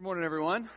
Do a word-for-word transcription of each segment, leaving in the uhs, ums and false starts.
Morning, everyone.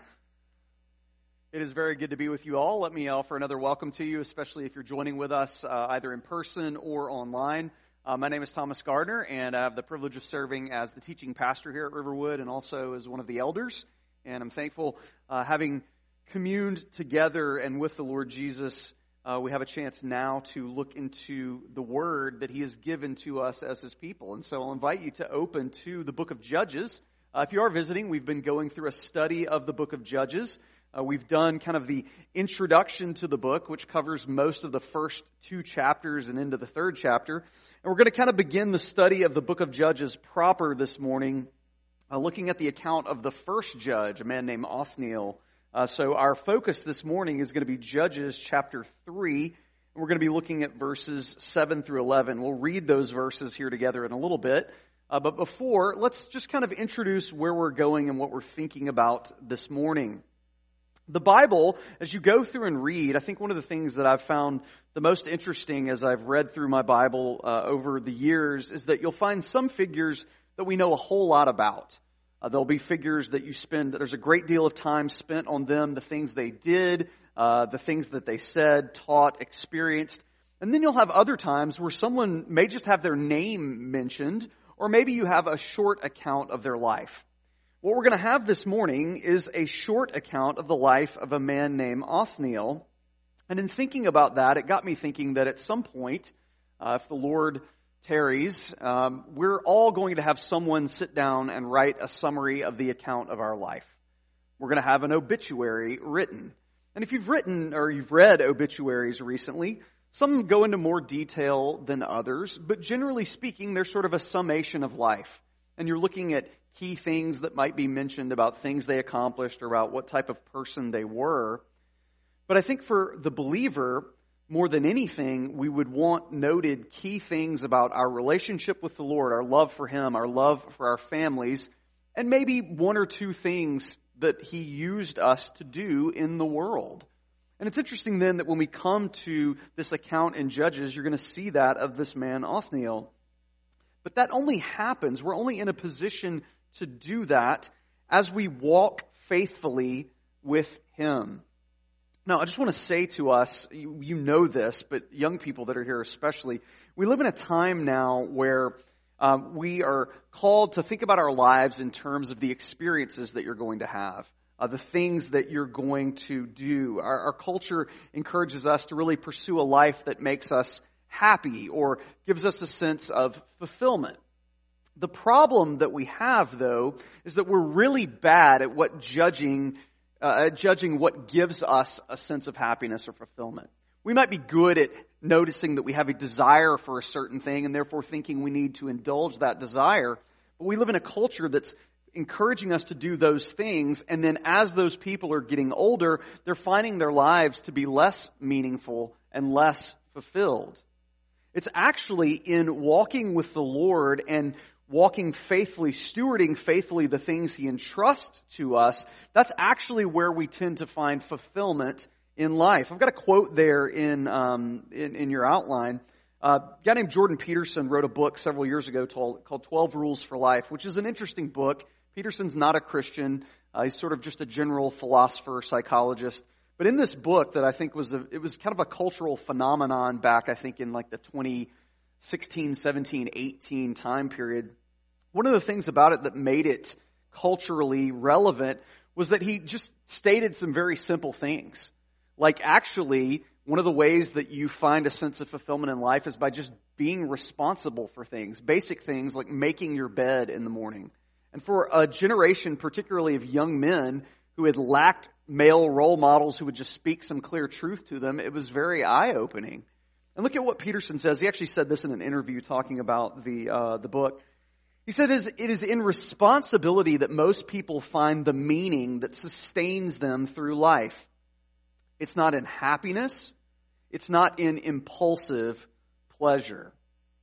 It is very good to be with you all. Let me offer another welcome to you, especially if you're joining with us uh, either in person or online. Uh, my name is Thomas Gardner, and I have the privilege of serving as the teaching pastor here at Riverwood and also as one of the elders. And I'm thankful, uh, having communed together and with the Lord Jesus, uh, we have a chance now to look into the Word that He has given to us as His people. And so I'll invite you to open to the book of Judges. Uh, if you are visiting, we've been going through a study of the book of Judges. Uh, we've done kind of the introduction to the book, which covers most of the first two chapters and into the third chapter. And we're going to kind of begin the study of the book of Judges proper this morning, uh, looking at the account of the first judge, a man named Othniel. Uh, so our focus this morning is going to be Judges chapter three, and we're going to be looking at verses seven through eleven. We'll read those verses here together in a little bit. Uh, but before, let's just kind of introduce where we're going and what we're thinking about this morning. The Bible, as you go through and read, I think one of the things that I've found the most interesting as I've read through my Bible uh, over the years is that you'll find some figures that we know a whole lot about. Uh, there'll be figures that you spend, there's a great deal of time spent on them, the things they did, uh, the things that they said, taught, experienced. And then you'll have other times where someone may just have their name mentioned, or maybe you have a short account of their life. What we're going to have this morning is a short account of the life of a man named Othniel. And in thinking about that, it got me thinking that at some point, uh, if the Lord tarries, um, we're all going to have someone sit down and write a summary of the account of our life. We're going to have an obituary written. And if you've written or you've read obituaries recently, some go into more detail than others, but generally speaking, they're sort of a summation of life. And you're looking at key things that might be mentioned about things they accomplished or about what type of person they were. But I think for the believer, more than anything, we would want noted key things about our relationship with the Lord, our love for Him, our love for our families, and maybe one or two things that He used us to do in the world. And it's interesting then that when we come to this account in Judges, you're going to see that of this man Othniel. But that only happens, we're only in a position to do that as we walk faithfully with Him. Now, I just want to say to us, you, you know this, but young people that are here especially, we live in a time now where um, we are called to think about our lives in terms of the experiences that you're going to have. Uh, the things that you're going to do. Our, our culture encourages us to really pursue a life that makes us happy or gives us a sense of fulfillment. The problem that we have, though, is that we're really bad at what judging, uh, at judging what gives us a sense of happiness or fulfillment. We might be good at noticing that we have a desire for a certain thing and therefore thinking we need to indulge that desire. But we live in a culture that's encouraging us to do those things, and then as those people are getting older, they're finding their lives to be less meaningful and less fulfilled. It's actually in walking with the Lord and walking faithfully, stewarding faithfully the things He entrusts to us, that's actually where we tend to find fulfillment in life. I've got a quote there in um, in, in your outline. Uh, a guy named Jordan Peterson wrote a book several years ago called, called twelve Rules for Life, which is an interesting book. Peterson's not a Christian. Uh, he's sort of just a general philosopher, psychologist. But in this book that I think was a, it was kind of a cultural phenomenon back, I think, in like the twenty sixteen, seventeen, eighteen time period. One of the things about it that made it culturally relevant was that he just stated some very simple things. Like actually, one of the ways that you find a sense of fulfillment in life is by just being responsible for things. Basic things like making your bed in the morning. And for a generation, particularly of young men who had lacked male role models who would just speak some clear truth to them, it was very eye-opening. And look at what Peterson says. He actually said this in an interview talking about the uh, the book. He said, it is in responsibility that most people find the meaning that sustains them through life. It's not in happiness. It's not in impulsive pleasure.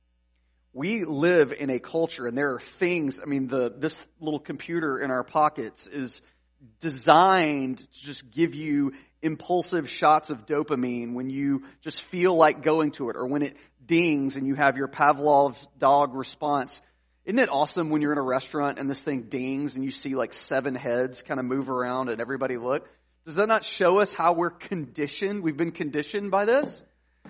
We live in a culture, and there are things, I mean, the this little computer in our pockets is designed to just give you impulsive shots of dopamine when you just feel like going to it, or when it dings and you have your Pavlov's dog response. Isn't it awesome when you're in a restaurant and this thing dings and you see like seven heads kind of move around and everybody look? Does that not show us how we're conditioned? We've been conditioned by this.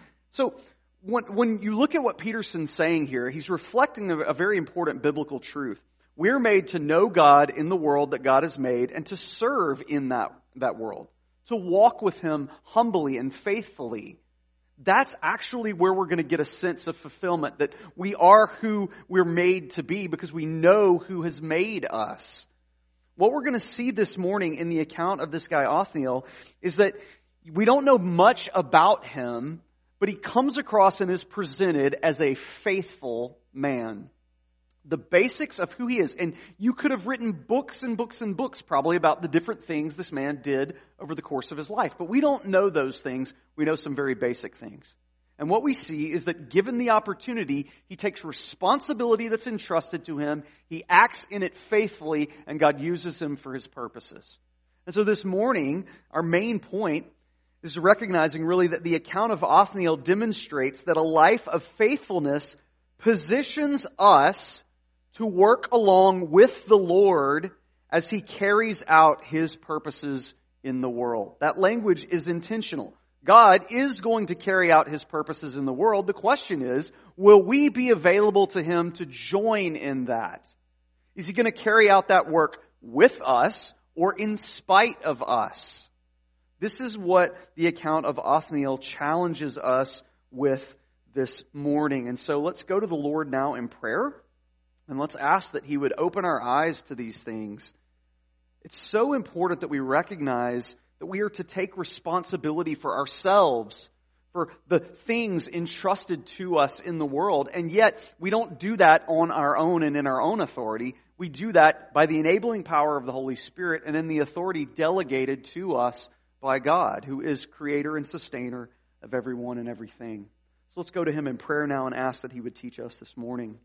So when, when you look at what Peterson's saying here, he's reflecting a, a very important biblical truth. We're made to know God in the world that God has made and to serve in that, that world, to walk with Him humbly and faithfully. That's actually where we're going to get a sense of fulfillment, that we are who we're made to be because we know who has made us. What we're going to see this morning in the account of this guy Othniel is that we don't know much about him, but he comes across and is presented as a faithful man. The basics of who he is. And you could have written books and books and books probably about the different things this man did over the course of his life. But we don't know those things. We know some very basic things. And what we see is that given the opportunity, he takes responsibility that's entrusted to him. He acts in it faithfully, and God uses him for His purposes. And so this morning, our main point is recognizing really that the account of Othniel demonstrates that a life of faithfulness positions us to work along with the Lord as He carries out His purposes in the world. That language is intentional. God is going to carry out His purposes in the world. The question is, will we be available to Him to join in that? Is He going to carry out that work with us or in spite of us? This is what the account of Othniel challenges us with this morning. And so let's go to the Lord now in prayer. And let's ask that He would open our eyes to these things. It's so important that we recognize that we are to take responsibility for ourselves, for the things entrusted to us in the world. And yet, we don't do that on our own and in our own authority. We do that by the enabling power of the Holy Spirit and in the authority delegated to us by God, who is creator and sustainer of everyone and everything. So let's go to Him in prayer now and ask that He would teach us this morning.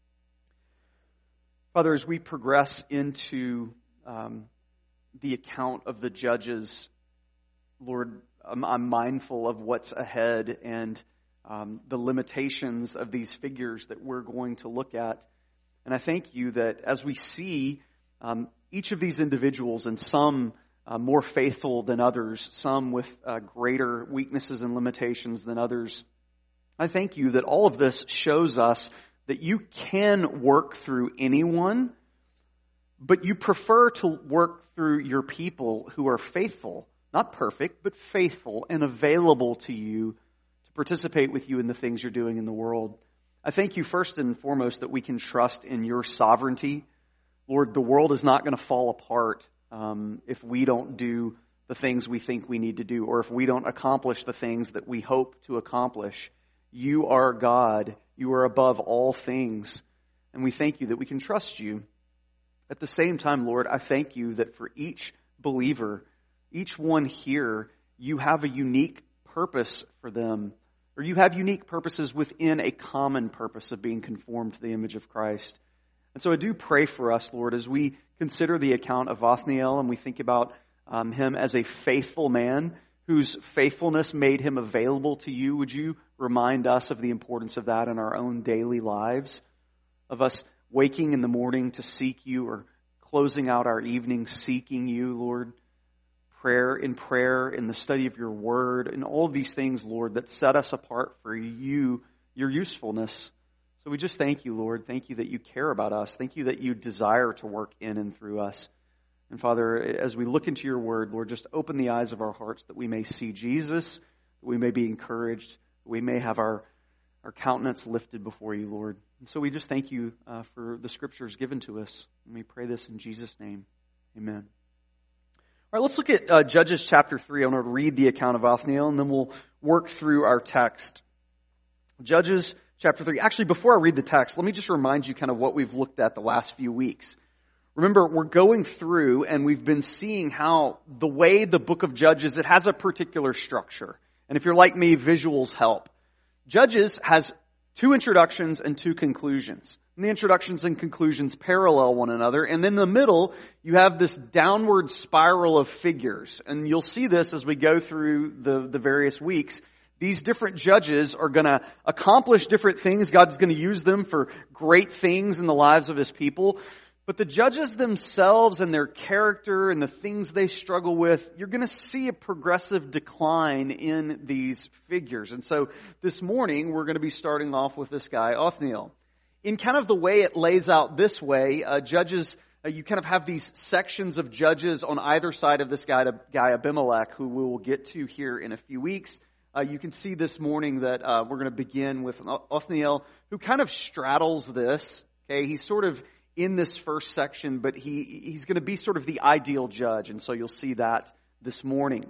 Father, as we progress into um, the account of the judges, Lord, I'm, I'm mindful of what's ahead and um, the limitations of these figures that we're going to look at. And I thank You that as we see um, each of these individuals, and some uh, more faithful than others, some with uh, greater weaknesses and limitations than others, I thank You that all of this shows us that You can work through anyone, but You prefer to work through Your people who are faithful, not perfect, but faithful and available to You to participate with You in the things You're doing in the world. I thank You first and foremost that we can trust in Your sovereignty. Lord, the world is not going to fall apart um, if we don't do the things we think we need to do, or if we don't accomplish the things that we hope to accomplish. You are God. You are above all things. And we thank You that we can trust You. At the same time, Lord, I thank You that for each believer, each one here, You have a unique purpose for them. Or You have unique purposes within a common purpose of being conformed to the image of Christ. And so I do pray for us, Lord, as we consider the account of Othniel and we think about um, him as a faithful man whose faithfulness made him available to You. Would You remind us of the importance of that in our own daily lives? Of us waking in the morning to seek You, or closing out our evening seeking You, Lord. Prayer, in prayer, in the study of Your Word, and all of these things, Lord, that set us apart for You, Your usefulness. So we just thank You, Lord. Thank You that You care about us. Thank You that You desire to work in and through us. And Father, as we look into Your Word, Lord, just open the eyes of our hearts that we may see Jesus, that we may be encouraged, that we may have our, our countenance lifted before You, Lord. And so we just thank You uh, for the Scriptures given to us. And we pray this in Jesus' name. Amen. All right, let's look at uh, Judges chapter three. I'm going to read the account of Othniel, and then we'll work through our text. Judges chapter three. Actually, before I read the text, let me just remind you kind of what we've looked at the last few weeks. Remember, we're going through and we've been seeing how the way the book of Judges, it has a particular structure. And if you're like me, visuals help. Judges has two introductions and two conclusions. And the introductions and conclusions parallel one another. And in the middle, you have this downward spiral of figures. And you'll see this as we go through the, the various weeks. These different judges are going to accomplish different things. God's going to use them for great things in the lives of His people. But the judges themselves and their character and the things they struggle with, you're going to see a progressive decline in these figures. And so this morning, we're going to be starting off with this guy, Othniel. In kind of the way it lays out this way, uh, judges, uh, you kind of have these sections of judges on either side of this guy, guy Abimelech, who we will get to here in a few weeks. Uh, you can see this morning that uh, we're going to begin with Othniel, who kind of straddles this. Okay, he's sort of in this first section, but he he's going to be sort of the ideal judge, and so you'll see that this morning.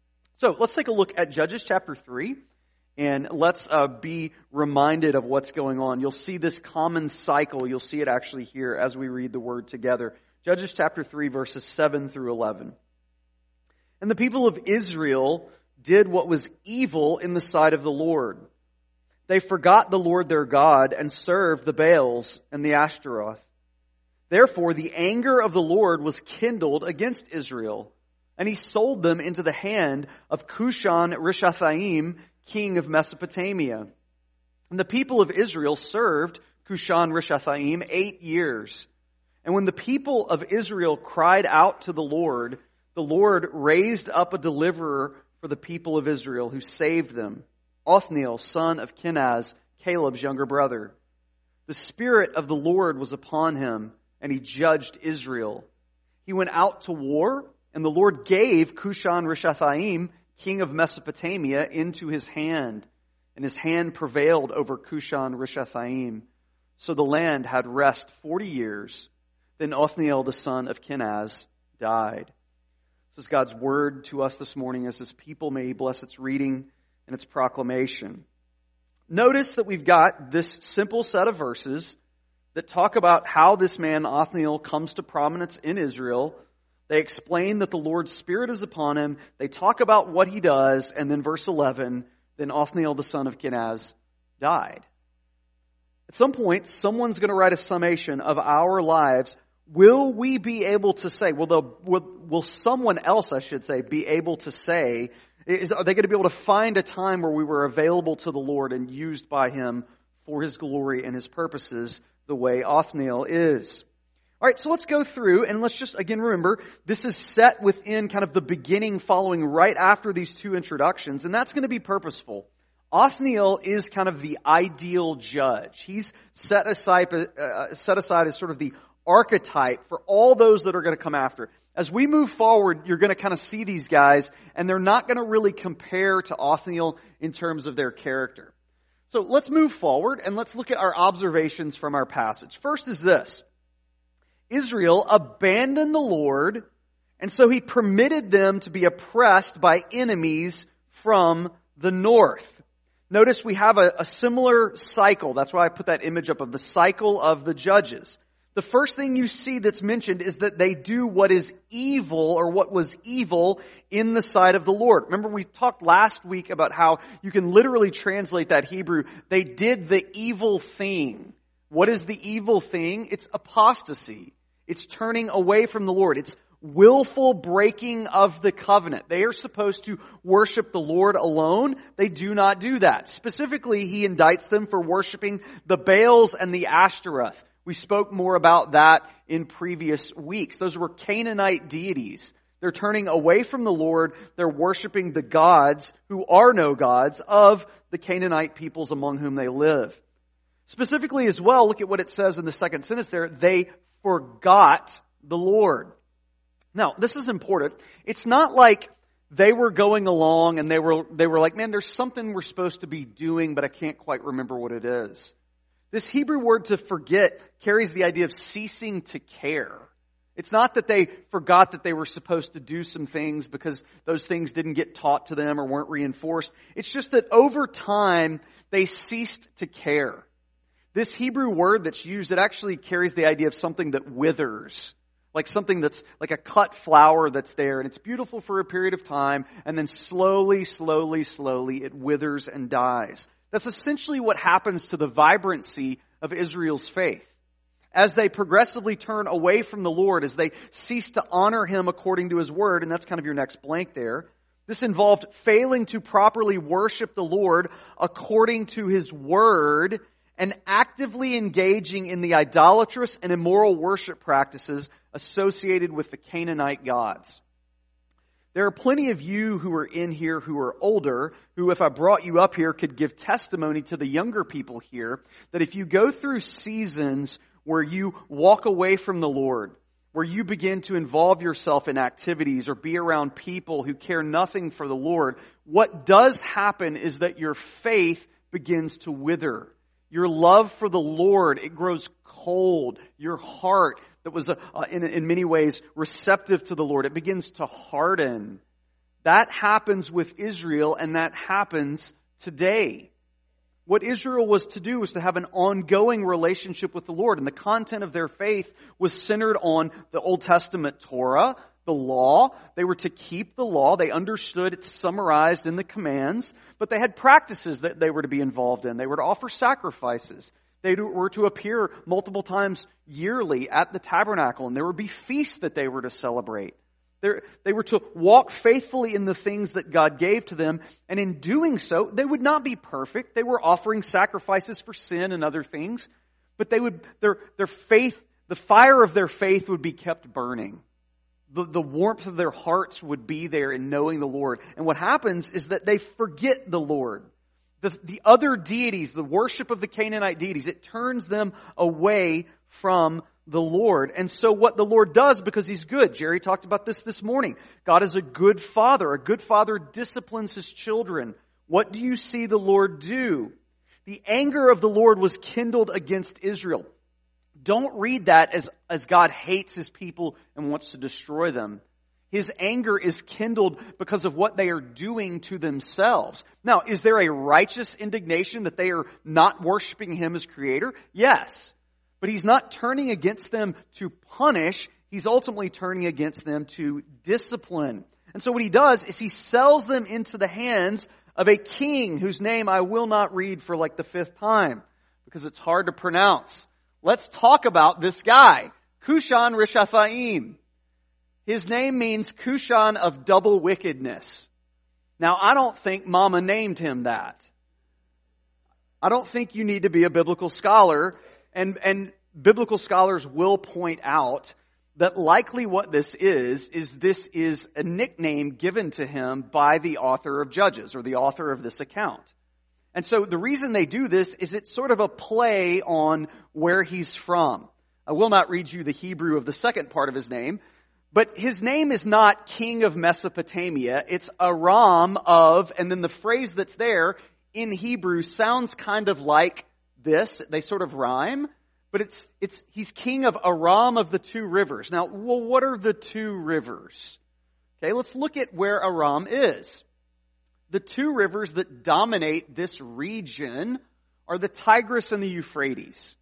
So let's take a look at Judges chapter three, and let's uh, be reminded of what's going on. You'll see this common cycle. You'll see it actually here as we read the word together. Judges chapter three, verses seven through eleven. And the people of Israel did what was evil in the sight of the Lord. They forgot the Lord their God and served the Baals and the Ashtaroth. Therefore, the anger of the Lord was kindled against Israel, and He sold them into the hand of Cushan-Rishathaim, king of Mesopotamia. And the people of Israel served Cushan-Rishathaim eight years. And when the people of Israel cried out to the Lord, the Lord raised up a deliverer for the people of Israel who saved them, Othniel, son of Kenaz, Caleb's younger brother. The Spirit of the Lord was upon him, and he judged Israel. He went out to war, and the Lord gave Cushan-Rishathaim, king of Mesopotamia, into his hand, and his hand prevailed over Cushan-Rishathaim. So the land had rest forty years. Then Othniel, the son of Kenaz, died. This is God's word to us this morning as His people. May He bless its reading and its proclamation. Notice that we've got this simple set of verses that talk about how this man Othniel comes to prominence in Israel. They explain that the Lord's Spirit is upon him. They talk about what he does. And then verse eleven, then Othniel, the son of Kenaz, died. At some point, someone's going to write a summation of our lives. Will we be able to say, will, the, will, will someone else, I should say, be able to say, is, are they going to be able to find a time where we were available to the Lord and used by Him for His glory and His purposes the way Othniel is? All right, so let's go through and let's just, again, remember, this is set within kind of the beginning following right after these two introductions, and that's going to be purposeful. Othniel is kind of the ideal judge. He's set aside, uh, set aside as sort of the archetype for all those that are going to come after. As we move forward, you're going to kind of see these guys, and they're not going to really compare to Othniel in terms of their character. So let's move forward, and let's look at our observations from our passage. First is this. Israel abandoned the Lord, and so He permitted them to be oppressed by enemies from the north. Notice we have a, a similar cycle. That's why I put that image up of the cycle of the judges. The first thing you see that's mentioned is that they do what is evil or what was evil in the sight of the Lord. Remember, we talked last week about how you can literally translate that Hebrew. They did the evil thing. What is the evil thing? It's apostasy. It's turning away from the Lord. It's willful breaking of the covenant. They are supposed to worship the Lord alone. They do not do that. Specifically, He indicts them for worshiping the Baals and the Ashtaroth. We spoke more about that in previous weeks. Those were Canaanite deities. They're turning away from the Lord. They're worshiping the gods who are no gods of the Canaanite peoples among whom they live. Specifically as well, look at what it says in the second sentence there. They forgot the Lord. Now, this is important. It's not like they were going along and they were, they were like, man, there's something we're supposed to be doing, but I can't quite remember what it is. This Hebrew word to forget carries the idea of ceasing to care. It's not that they forgot that they were supposed to do some things because those things didn't get taught to them or weren't reinforced. It's just that over time, they ceased to care. This Hebrew word that's used, it actually carries the idea of something that withers. Like something that's like a cut flower that's there, and it's beautiful for a period of time, and then slowly, slowly, slowly, it withers and dies. That's essentially what happens to the vibrancy of Israel's faith. As they progressively turn away from the Lord, as they cease to honor Him according to His word, and that's kind of your next blank there, This involved failing to properly worship the Lord according to His Word and actively engaging in the idolatrous and immoral worship practices associated with the Canaanite gods. There are plenty of you who are in here who are older, who if I brought you up here could give testimony to the younger people here, that if you go through seasons where you walk away from the Lord, where you begin to involve yourself in activities or be around people who care nothing for the Lord, what does happen is that your faith begins to wither. Your love for the Lord, it grows cold. Your heart that was uh, in, in many ways receptive to the Lord, it begins to harden. That happens with Israel, and that happens today. What Israel was to do was to have an ongoing relationship with the Lord, and the content of their faith was centered on the Old Testament Torah, the law. They were to keep the law. They understood it's summarized in the commands, but they had practices that they were to be involved in. They were to offer sacrifices. They were to appear multiple times yearly at the tabernacle, and there would be feasts that they were to celebrate. They're, they were to walk faithfully in the things that God gave to them, and in doing so, they would not be perfect. They were offering sacrifices for sin and other things, but they would their their faith, the fire of their faith would be kept burning. The, the warmth of their hearts would be there in knowing the Lord. And what happens is that they forget the Lord. The, the other deities, the worship of the Canaanite deities, it turns them away from the Lord. And so what the Lord does, because He's good, Jerry talked about this this morning. God is a good father. A good father disciplines his children. What do you see the Lord do? The anger of the Lord was kindled against Israel. Don't read that as, as God hates His people and wants to destroy them. His anger is kindled because of what they are doing to themselves. Now, is there a righteous indignation that they are not worshiping Him as Creator? Yes. But He's not turning against them to punish. He's ultimately turning against them to discipline. And so what He does is He sells them into the hands of a king whose name I will not read for like the fifth time because it's hard to pronounce. Let's talk about this guy, Cushan Rishathaim. His name means Cushan of double wickedness. Now, I don't think Mama named him that. I don't think you need to be a biblical scholar, and, and biblical scholars will point out that likely what this is, is this is a nickname given to him by the author of Judges, or the author of this account. And so the reason they do this is it's sort of a play on where he's from. I will not read you the Hebrew of the second part of his name, but his name is not King of Mesopotamia. It's Aram of, and then the phrase that's there in Hebrew sounds kind of like this. They sort of rhyme, but it's, it's, he's king of Aram of the two rivers. Now, well, what are the two rivers? Okay, let's look at where Aram is. The two rivers that dominate this region are the Tigris and the Euphrates.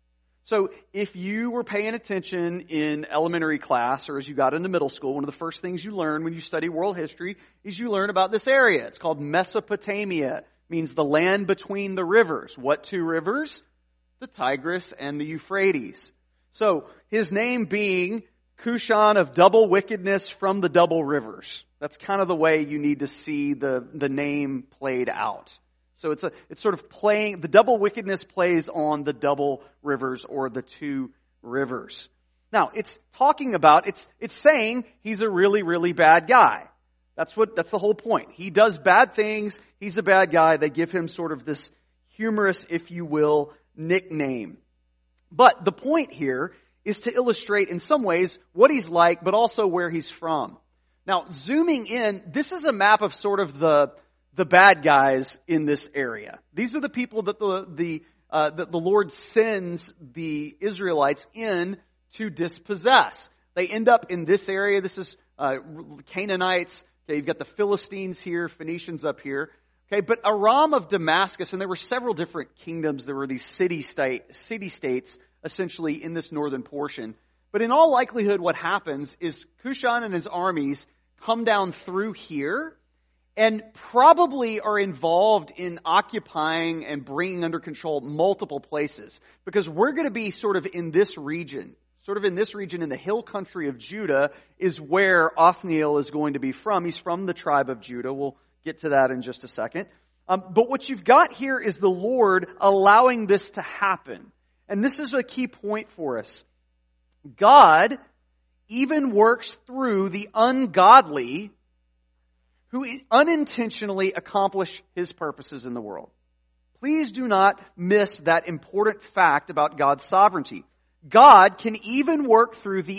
So if you were paying attention in elementary class or as you got into middle school, one of the first things you learn when you study world history is you learn about this area. It's called Mesopotamia. It means the land between the rivers. What two rivers? The Tigris and the Euphrates. So his name being Cushan of double wickedness from the double rivers. That's kind of the way you need to see the, the name played out. So it's a, it's sort of playing, the double wickedness plays on the double rivers or the two rivers. Now, it's talking about, it's, it's saying he's a really, really bad guy. That's what, that's the whole point. He does bad things. He's a bad guy. They give him sort of this humorous, if you will, nickname. But the point here is to illustrate in some ways what he's like, but also where he's from. Now, zooming in, this is a map of sort of the, the bad guys in this area. These are the people that the, the, uh, that the Lord sends the Israelites in to dispossess. They end up in this area. This is, uh, Canaanites. Okay, you've got the Philistines here, Phoenicians up here. Okay, but Aram of Damascus, and there were several different kingdoms. There were these city state, city states essentially in this northern portion. But in all likelihood, what happens is Cushan and his armies come down through here and probably are involved in occupying and bringing under control multiple places. Because we're going to be sort of in this region, sort of in this region, in the hill country of Judah, is where Othniel is going to be from. He's from the tribe of Judah. We'll get to that in just a second. Um, but what you've got here is the Lord allowing this to happen. And this is a key point for us. God even works through the ungodly who unintentionally accomplish His purposes in the world. Please do not miss that important fact about God's sovereignty. God can even work through the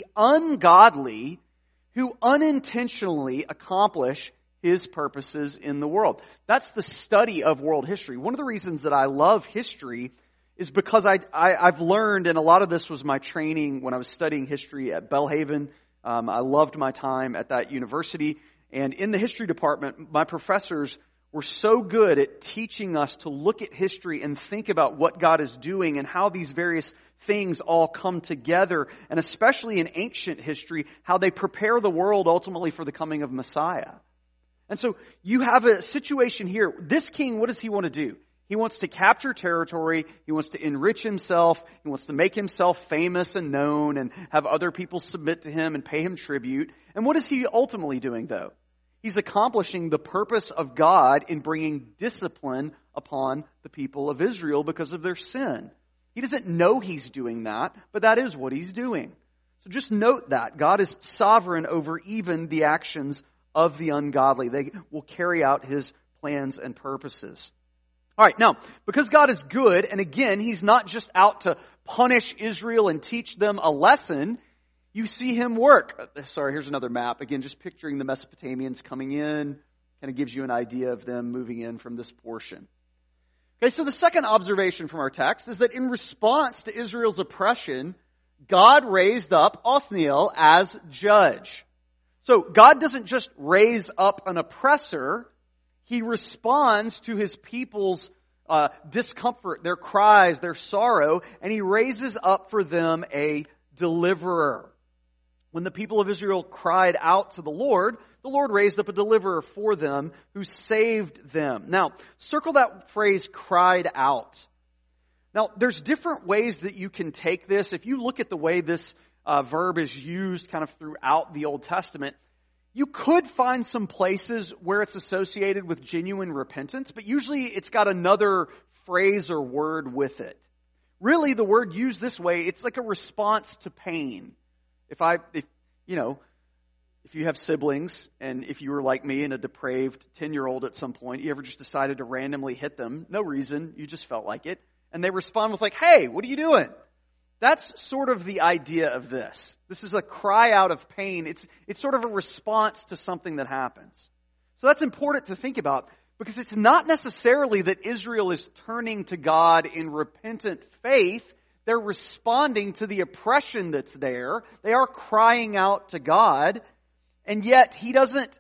ungodly who unintentionally accomplish His purposes in the world. That's the study of world history. One of the reasons that I love history is because I, I, I've learned, and a lot of this was my training when I was studying history at Belhaven. Um, I loved my time at that university. And in the history department, my professors were so good at teaching us to look at history and think about what God is doing and how these various things all come together. And especially in ancient history, how they prepare the world ultimately for the coming of Messiah. And so you have a situation here. This king, what does he want to do? He wants to capture territory. He wants to enrich himself. He wants to make himself famous and known and have other people submit to him and pay him tribute. And what is he ultimately doing, though? He's accomplishing the purpose of God in bringing discipline upon the people of Israel because of their sin. He doesn't know he's doing that, but that is what he's doing. So just note that. God is sovereign over even the actions of the ungodly. They will carry out His plans and purposes. All right, now, because God is good, and again, He's not just out to punish Israel and teach them a lesson, you see Him work. Sorry, here's another map. Again, just picturing the Mesopotamians coming in, kind of gives you an idea of them moving in from this portion. Okay, so the second observation from our text is that in response to Israel's oppression, God raised up Othniel as judge. So God doesn't just raise up an oppressor, He responds to His people's uh, discomfort, their cries, their sorrow, and He raises up for them a deliverer. When the people of Israel cried out to the Lord, the Lord raised up a deliverer for them who saved them. Now, circle that phrase, cried out. Now, there's different ways that you can take this. If you look at the way this uh, verb is used kind of throughout the Old Testament, you could find some places where it's associated with genuine repentance, but usually it's got another phrase or word with it. Really, the word used this way, it's like a response to pain. If I, if, you know, if you have siblings, and if you were like me and a depraved ten-year-old at some point, you ever just decided to randomly hit them, no reason, you just felt like it, and they respond with like, hey, what are you doing? That's sort of the idea of this. This is a cry out of pain. It's, it's sort of a response to something that happens. So that's important to think about, because it's not necessarily that Israel is turning to God in repentant faith. They're responding to the oppression that's there. They are crying out to God, and yet He doesn't,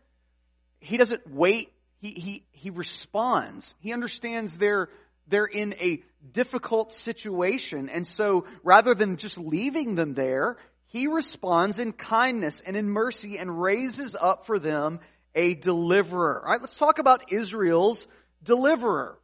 He doesn't wait. He, he, he responds. He understands they're, they're in a difficult situation. And so rather than just leaving them there, He responds in kindness and in mercy and raises up for them a deliverer. All right, let's talk about Israel's deliverer.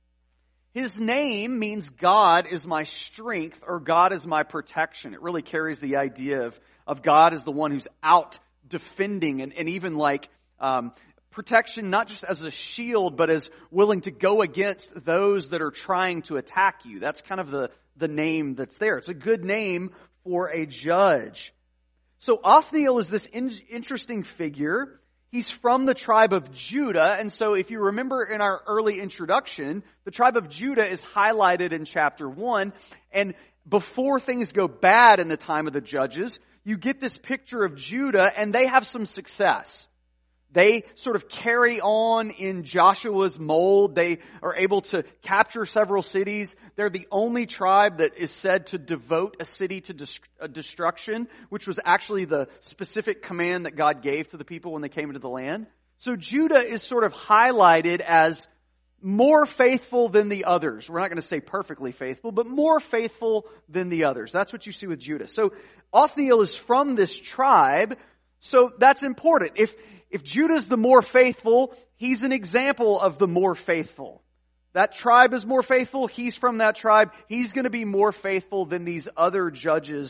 His name means God is my strength, or God is my protection. It really carries the idea of, of God as the one who's out defending and, and even like um, protection, not just as a shield, but as willing to go against those that are trying to attack you. That's kind of the, the name that's there. It's a good name for a judge. So Othniel is this in, interesting figure. He's from the tribe of Judah, and so if you remember in our early introduction, the tribe of Judah is highlighted in chapter one, and before things go bad in the time of the judges, you get this picture of Judah, and they have some success. They sort of carry on in Joshua's mold. They are able to capture several cities. They're the only tribe that is said to devote a city to dest- uh, destruction, which was actually the specific command that God gave to the people when they came into the land. So Judah is sort of highlighted as more faithful than the others. We're not going to say perfectly faithful, but more faithful than the others. That's what you see with Judah. So Othniel is from this tribe, so that's important. If If Judah's the more faithful, he's an example of the more faithful. That tribe is more faithful. He's from that tribe. He's going to be more faithful than these other judges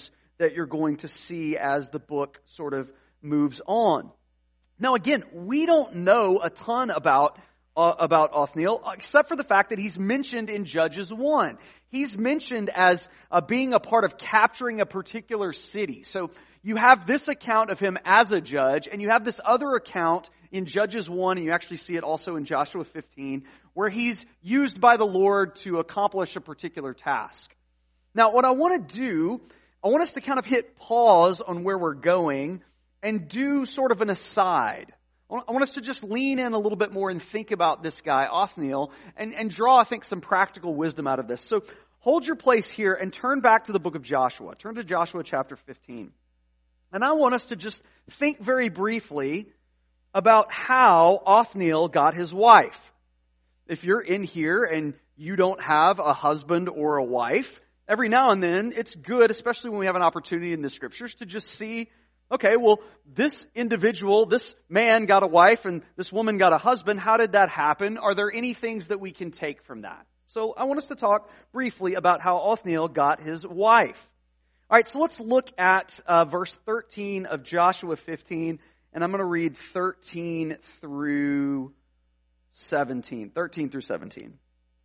that you're going to see as the book sort of moves on. Now again, we don't know a ton about uh, about Othniel, except for the fact that he's mentioned in Judges one. He's mentioned as uh, being a part of capturing a particular city. So you have this account of him as a judge, and you have this other account in Judges one, and you actually see it also in Joshua fifteen, where he's used by the Lord to accomplish a particular task. Now, what I want to do, I want us to kind of hit pause on where we're going and do sort of an aside. I want us to just lean in a little bit more and think about this guy, Othniel, and, and draw, I think, some practical wisdom out of this. So hold your place here and turn back to the book of Joshua. Turn to Joshua chapter fifteen. And I want us to just think very briefly about how Othniel got his wife. If you're in here and you don't have a husband or a wife, every now and then it's good, especially when we have an opportunity in the scriptures, to just see, okay, well, this individual, this man got a wife and this woman got a husband. How did that happen? Are there any things that we can take from that? So I want us to talk briefly about how Othniel got his wife. All right, so let's look at uh, verse thirteen of Joshua fifteen, and I'm going to read thirteen through seventeen. thirteen through seventeen.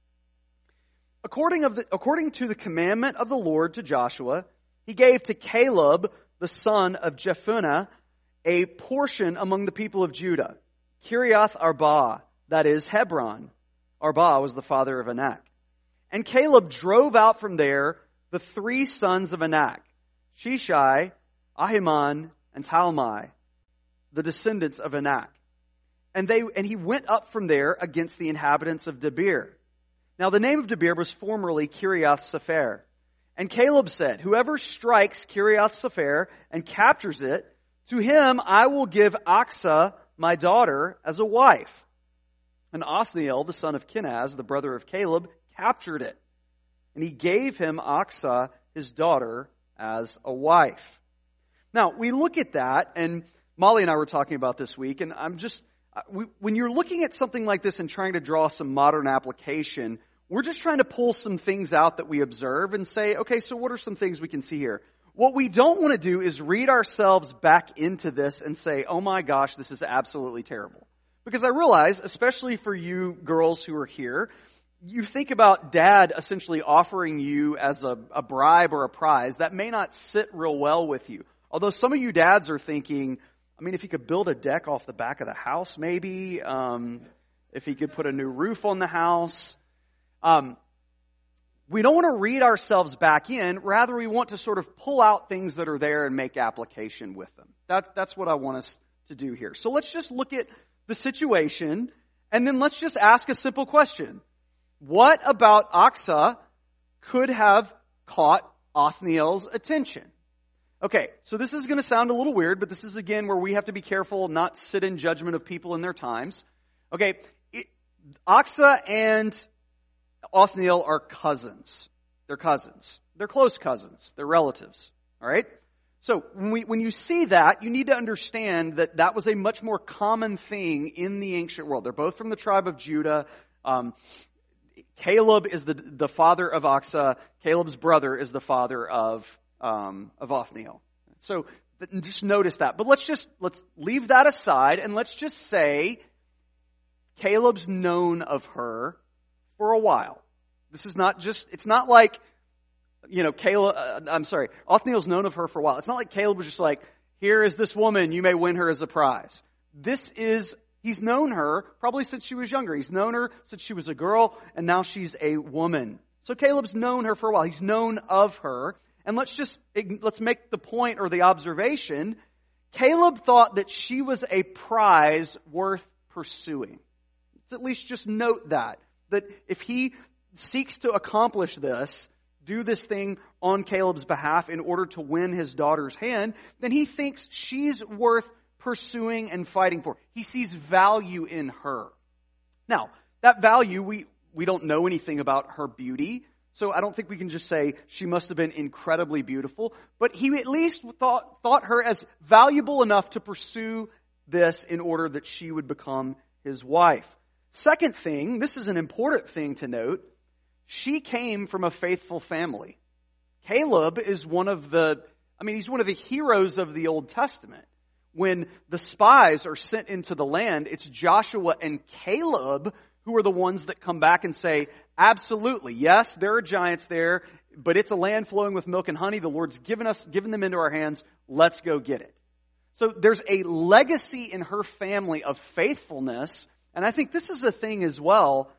According, of the, according to the commandment of the Lord to Joshua, he gave to Caleb, the son of Jephunneh, a portion among the people of Judah, Kiriath Arba, that is Hebron. Arba was the father of Anak. And Caleb drove out from there the three sons of Anak, Shishai, Ahiman, and Talmai, the descendants of Anak. And they and he went up from there against the inhabitants of Debir. Now the name of Debir was formerly Kiriath Sepher. And Caleb said, whoever strikes Kiriath Sepher and captures it, to him I will give Achsah, my daughter, as a wife. And Othniel, the son of Kenaz, the brother of Caleb, captured it. And he gave him Achsah, his daughter, as a wife. Now, we look at that, and Molly and I were talking about this week, and I'm just, we, when you're looking at something like this and trying to draw some modern application, we're just trying to pull some things out that we observe and say, okay, so what are some things we can see here? What we don't want to do is read ourselves back into this and say, oh my gosh, this is absolutely terrible. Because I realize, especially for you girls who are here, you think about dad essentially offering you as a, a bribe or a prize. That may not sit real well with you. Although some of you dads are thinking, I mean, if he could build a deck off the back of the house, maybe. Um, if he could put a new roof on the house. Um, we don't want to read ourselves back in. Rather, we want to sort of pull out things that are there and make application with them. That, that's what I want us to do here. So let's just look at the situation, and then let's just ask a simple question. What about Achsah could have caught Othniel's attention? Okay, so this is going to sound a little weird, but this is again where we have to be careful not sit in judgment of people in their times. Okay, it, Achsah and Othniel are cousins. They're cousins. They're close cousins. They're relatives. All right? So when, we, when you see that, you need to understand that that was a much more common thing in the ancient world. They're both from the tribe of Judah. Um, Caleb is the the father of Achsah. Caleb's brother is the father of um, of Othniel. So just notice that. But let's just let's leave that aside and let's just say Caleb's known of her for a while. This is not just. It's not like you know Caleb. Uh, I'm sorry. Othniel's known of her for a while. It's not like Caleb was just like, here is this woman. You may win her as a prize. This is. He's known her probably since she was younger. He's known her since she was a girl, and now she's a woman. So Caleb's known her for a while. He's known of her. And let's just, let's make the point or the observation. Caleb thought that she was a prize worth pursuing. Let's at least just note that. That if he seeks to accomplish this, do this thing on Caleb's behalf in order to win his daughter's hand, then he thinks she's worth pursuing and fighting for. He sees value in her. Now, that value, we, we don't know anything about her beauty, so I don't think we can just say she must have been incredibly beautiful, but he at least thought, thought her as valuable enough to pursue this in order that she would become his wife. Second thing, this is an important thing to note, she came from a faithful family. Caleb is one of the I mean, he's one of the heroes of the Old Testament. When the spies are sent into the land, it's Joshua and Caleb who are the ones that come back and say, absolutely, yes, there are giants there, but it's a land flowing with milk and honey. The Lord's given us, given them into our hands. Let's go get it. So there's a legacy in her family of faithfulness. And I think this is a thing as well.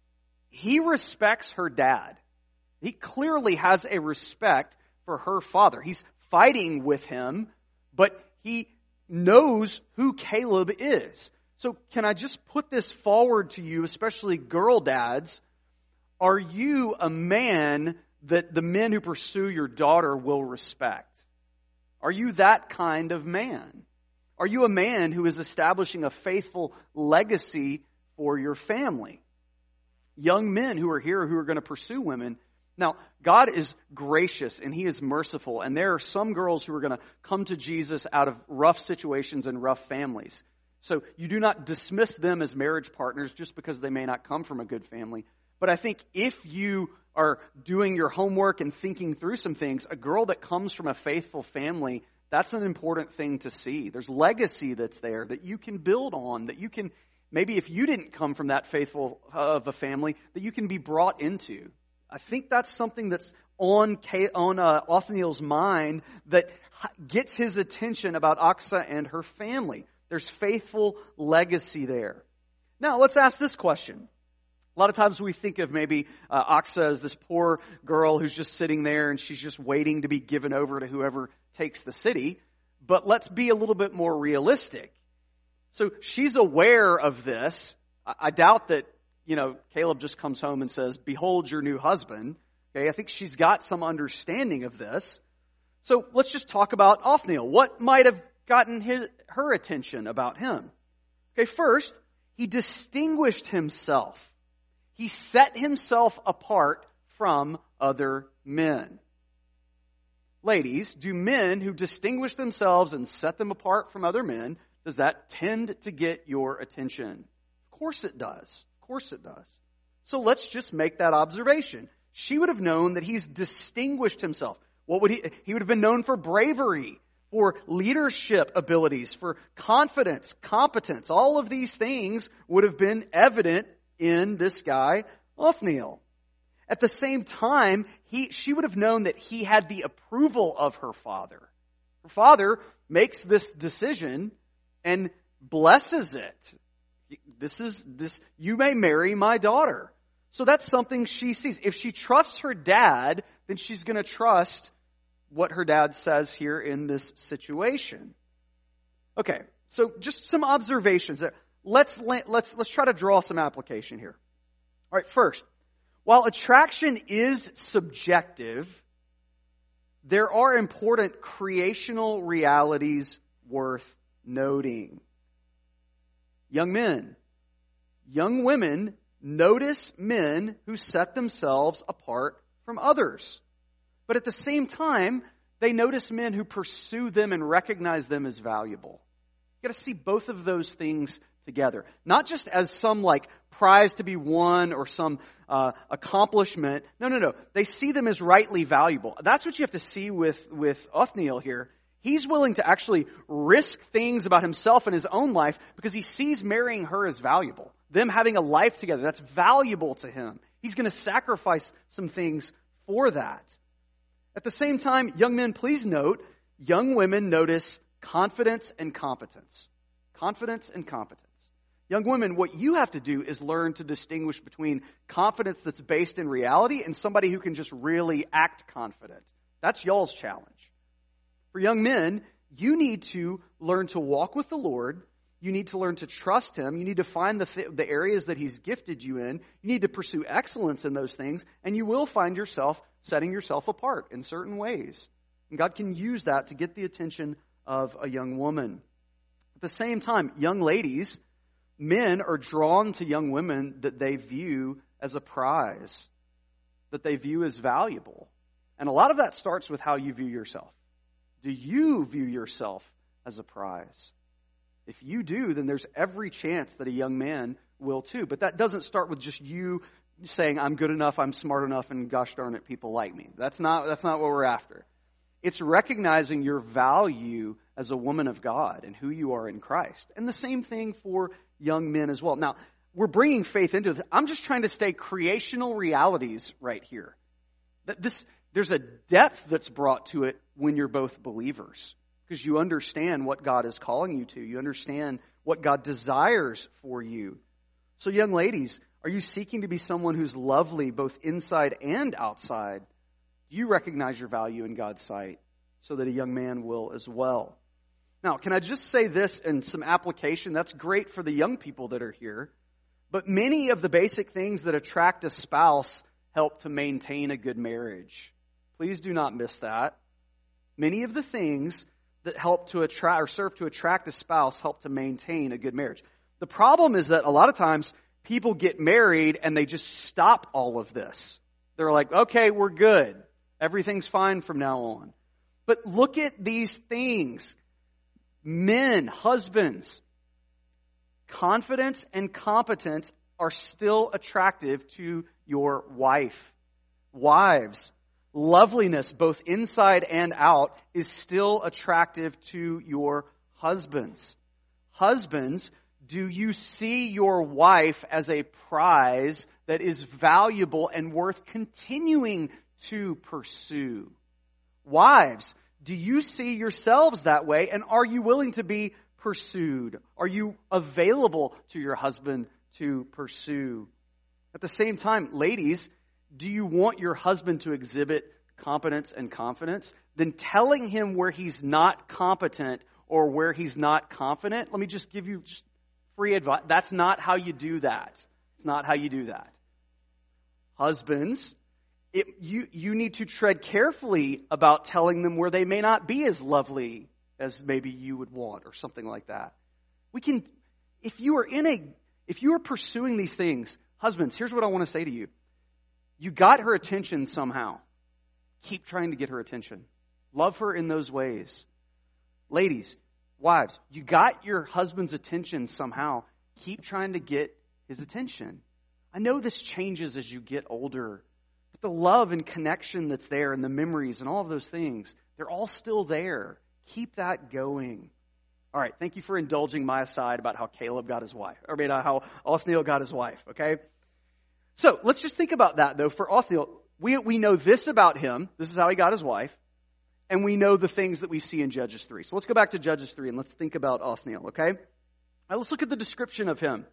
He respects her dad. He clearly has a respect for her father. He's fighting with him, but he knows who Caleb is. So can I just put this forward to you, especially girl dads? Are you a man that the men who pursue your daughter will respect? Are you that kind of man? Are you a man who is establishing a faithful legacy for your family? Young men who are here who are going to pursue women. Now, God is gracious and He is merciful. And there are some girls who are going to come to Jesus out of rough situations and rough families. So you do not dismiss them as marriage partners just because they may not come from a good family. But I think if you are doing your homework and thinking through some things, a girl that comes from a faithful family, that's an important thing to see. There's legacy that's there that you can build on, that you can, maybe if you didn't come from that faithful of a family, that you can be brought into. I think that's something that's on on uh, Othniel's mind that gets his attention about Achsah and her family. There's faithful legacy there. Now, let's ask this question. A lot of times we think of maybe uh, Achsah as this poor girl who's just sitting there and she's just waiting to be given over to whoever takes the city. But let's be a little bit more realistic. So she's aware of this. I, I doubt that, you know, Caleb just comes home and says, behold your new husband. Okay, I think she's got some understanding of this. So let's just talk about Othniel. What might have gotten his, her attention about him? Okay, first, he distinguished himself. He set himself apart from other men. Ladies, do men who distinguish themselves and set them apart from other men, does that tend to get your attention? Of course it does. Of course it does. So let's just make that observation. She would have known that he's distinguished himself. What would he? He would have been known for bravery, for leadership abilities, for confidence, competence. All of these things would have been evident in this guy, Othniel. At the same time, he, she would have known that he had the approval of her father. Her father makes this decision and blesses it. This is this. You may marry my daughter. So that's something she sees. If she trusts her dad, then she's going to trust what her dad says here in this situation. Okay, so just some observations. Let's let's let's try to draw some application here. All right, first, while attraction is subjective, there are important creational realities worth noting. Young men, young women notice men who set themselves apart from others. But at the same time, they notice men who pursue them and recognize them as valuable. You've got to see both of those things together. Not just as some like prize to be won or some uh, accomplishment. No, no, no. They see them as rightly valuable. That's what you have to see with, with Othniel here. He's willing to actually risk things about himself and his own life because he sees marrying her as valuable. Them having a life together, that's valuable to him. He's going to sacrifice some things for that. At the same time, young men, please note, young women notice confidence and competence. Confidence and competence. Young women, what you have to do is learn to distinguish between confidence that's based in reality and somebody who can just really act confident. That's y'all's challenge. For young men, you need to learn to walk with the Lord. You need to learn to trust Him. You need to find the, th- the areas that He's gifted you in. You need to pursue excellence in those things, and you will find yourself setting yourself apart in certain ways. And God can use that to get the attention of a young woman. At the same time, young ladies, men are drawn to young women that they view as a prize, that they view as valuable. And a lot of that starts with how you view yourself. Do you view yourself as a prize? If you do, then there's every chance that a young man will too. But that doesn't start with just you saying, I'm good enough, I'm smart enough, and gosh darn it, people like me. That's not, that's not what we're after. It's recognizing your value as a woman of God and who you are in Christ. And the same thing for young men as well. Now, we're bringing faith into this. I'm just trying to stay creational realities right here. That this, there's a depth that's brought to it when you're both believers, because you understand what God is calling you to. You understand what God desires for you. So young ladies, are you seeking to be someone who's lovely both inside and outside? Do you recognize your value in God's sight so that a young man will as well? Now, can I just say this in some application? That's great for the young people that are here. But many of the basic things that attract a spouse help to maintain a good marriage. Please do not miss that. Many of the things that help to attract or serve to attract a spouse help to maintain a good marriage. The problem is that a lot of times people get married and they just stop all of this. They're like, okay, we're good. Everything's fine from now on. But look at these things. Men, husbands, confidence and competence are still attractive to your wife. Wives, loveliness, both inside and out, is still attractive to your husbands. Husbands, do you see your wife as a prize that is valuable and worth continuing to pursue? Wives, do you see yourselves that way, and are you willing to be pursued? Are you available to your husband to pursue? At the same time, ladies, do you want your husband to exhibit competence and confidence? Then telling him where he's not competent or where he's not confident, let me just give you just free advice. That's not how you do that. It's not how you do that. Husbands, It, you, you need to tread carefully about telling them where they may not be as lovely as maybe you would want or something like that. We can, if you are in a, if you are pursuing these things, husbands, here's what I want to say to you. You got her attention somehow. Keep trying to get her attention. Love her in those ways. Ladies, wives, you got your husband's attention somehow. Keep trying to get his attention. I know this changes as you get older. But the love and connection that's there and the memories and all of those things, they're all still there. Keep that going. All right, thank you for indulging my aside about how Caleb got his wife. Or I mean, how Othniel got his wife, okay? So let's just think about that, though. For Othniel, we, we know this about him. This is how he got his wife. And we know the things that we see in Judges three. So let's go back to Judges three and let's think about Othniel, okay? Now let's look at the description of him.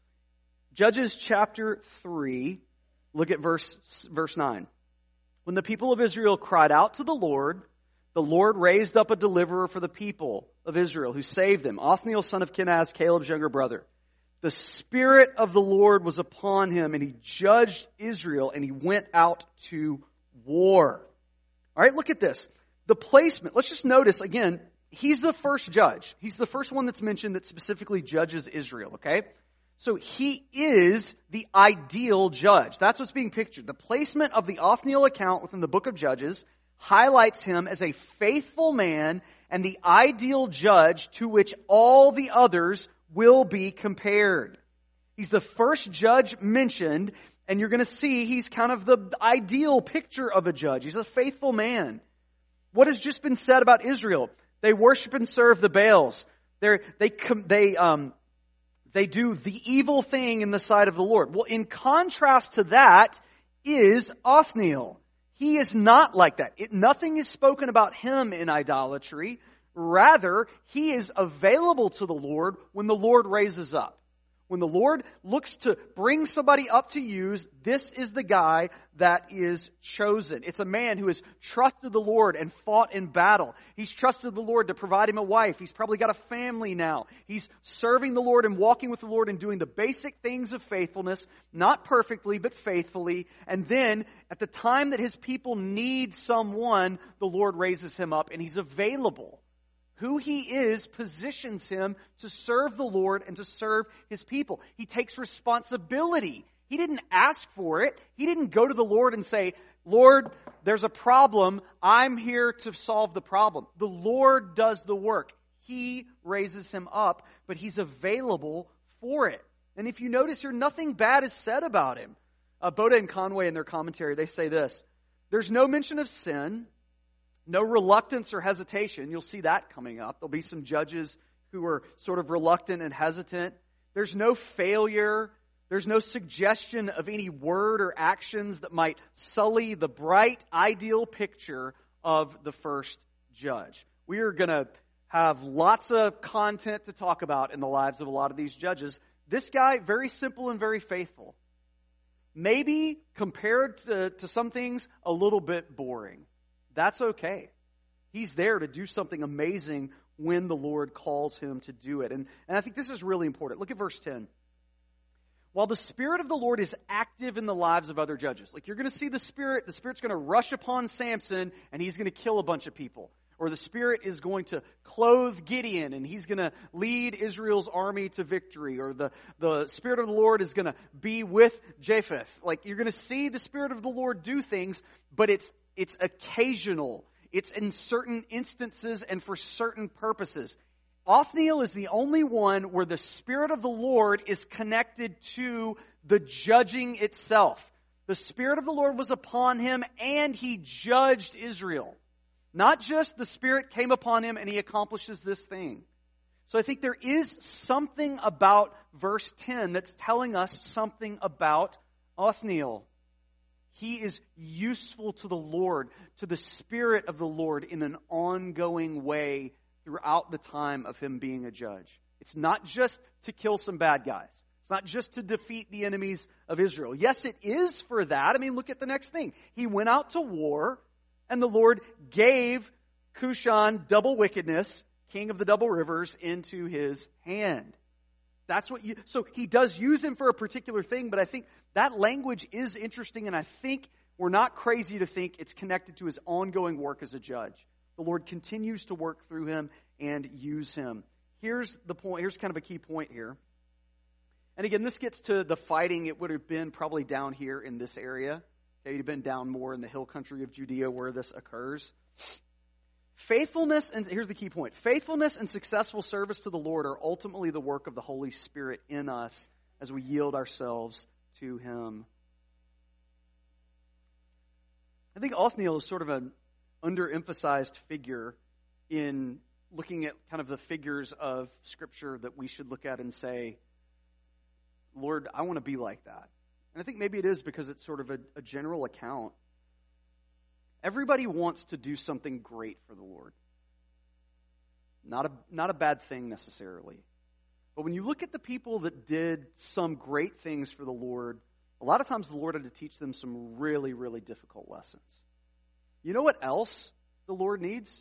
Judges chapter three. Look at verse, verse nine. When the people of Israel cried out to the Lord, the Lord raised up a deliverer for the people of Israel who saved them. Othniel, son of Kenaz, Caleb's younger brother. The Spirit of the Lord was upon him, and he judged Israel, and he went out to war. All right, look at this. The placement. Let's just notice, again, he's the first judge. He's the first one that's mentioned that specifically judges Israel, okay? So he is the ideal judge. That's what's being pictured. The placement of the Othniel account within the book of Judges highlights him as a faithful man and the ideal judge to which all the others will be compared. He's the first judge mentioned, and you're going to see he's kind of the ideal picture of a judge. He's a faithful man. What has just been said about Israel? They worship and serve the Baals. They're, they they um. They do the evil thing in the sight of the Lord. Well, in contrast to that is Othniel. He is not like that. It, nothing is spoken about him in idolatry. Rather, he is available to the Lord when the Lord raises up. When the Lord looks to bring somebody up to use, this is the guy that is chosen. It's a man who has trusted the Lord and fought in battle. He's trusted the Lord to provide him a wife. He's probably got a family now. He's serving the Lord and walking with the Lord and doing the basic things of faithfulness, not perfectly, but faithfully. And then, at the time that his people need someone, the Lord raises him up and he's available. Who he is positions him to serve the Lord and to serve his people. He takes responsibility. He didn't ask for it. He didn't go to the Lord and say, Lord, there's a problem. I'm here to solve the problem. The Lord does the work. He raises him up, but he's available for it. And if you notice here, nothing bad is said about him. Uh, Boda and Conway in their commentary, they say this. There's no mention of sin. No reluctance or hesitation. You'll see that coming up. There'll be some judges who are sort of reluctant and hesitant. There's no failure. There's no suggestion of any word or actions that might sully the bright, ideal picture of the first judge. We are going to have lots of content to talk about in the lives of a lot of these judges. This guy, very simple and very faithful. Maybe compared to, to some things, a little bit boring. That's okay. He's there to do something amazing when the Lord calls him to do it. And, and I think this is really important. Look at verse ten. While the Spirit of the Lord is active in the lives of other judges. Like you're going to see the Spirit, the Spirit's going to rush upon Samson and he's going to kill a bunch of people. Or the Spirit is going to clothe Gideon and he's going to lead Israel's army to victory. Or the, the Spirit of the Lord is going to be with Japheth. Like you're going to see the Spirit of the Lord do things, but it's it's occasional. It's in certain instances and for certain purposes. Othniel is the only one where the Spirit of the Lord is connected to the judging itself. The Spirit of the Lord was upon him and he judged Israel. Not just the Spirit came upon him and he accomplishes this thing. So I think there is something about verse ten that's telling us something about Othniel. He is useful to the Lord, to the Spirit of the Lord in an ongoing way throughout the time of him being a judge. It's not just to kill some bad guys. It's not just to defeat the enemies of Israel. Yes, it is for that. I mean, look at the next thing. He went out to war, and the Lord gave Cushan, double wickedness, king of the double rivers, into his hand. That's what you, so he does use him for a particular thing, but I think that language is interesting, and I think we're not crazy to think it's connected to his ongoing work as a judge. The Lord continues to work through him and use him. Here's the point. Here's kind of a key point here. And again, this gets to the fighting. It would have been probably down here in this area. Okay, it would have been down more in the hill country of Judea where this occurs. Faithfulness, and here's the key point. Faithfulness and successful service to the Lord are ultimately the work of the Holy Spirit in us as we yield ourselves to him. I think Othniel is sort of an underemphasized figure in looking at kind of the figures of Scripture that we should look at and say, Lord, I want to be like that. And I think maybe it is because it's sort of a, a general account. Everybody wants to do something great for the Lord. Not a, not a bad thing necessarily. But when you look at the people that did some great things for the Lord, a lot of times the Lord had to teach them some really, really difficult lessons. You know what else the Lord needs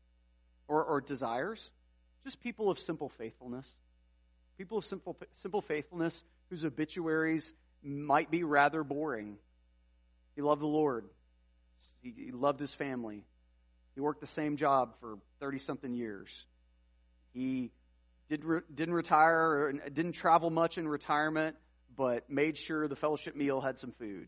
or, or desires? Just people of simple faithfulness. People of simple, simple faithfulness whose obituaries might be rather boring. He loved the Lord. He, he loved his family. He worked the same job for thirty-something years. He did re, didn't retire or didn't travel much in retirement, but made sure the fellowship meal had some food.